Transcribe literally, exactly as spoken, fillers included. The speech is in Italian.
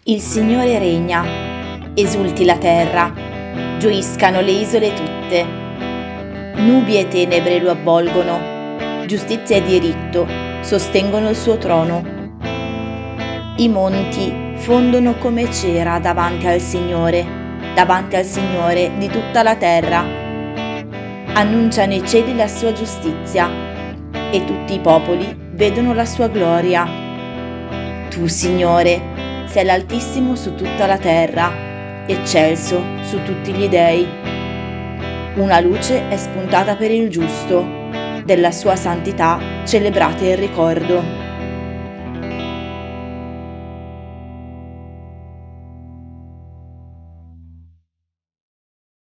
Il Signore regna, esulti la terra, gioiscano le isole tutte. Nubi e tenebre lo avvolgono, giustizia e diritto sostengono il suo trono. I monti fondono come cera davanti al Signore, davanti al Signore di tutta la terra. Annunciano i cieli la sua giustizia e tutti i popoli vedono la sua gloria. Tu, Signore, sei l'Altissimo su tutta la terra, eccelso su tutti gli dei. Una luce è spuntata per il giusto, della sua santità celebrate il ricordo.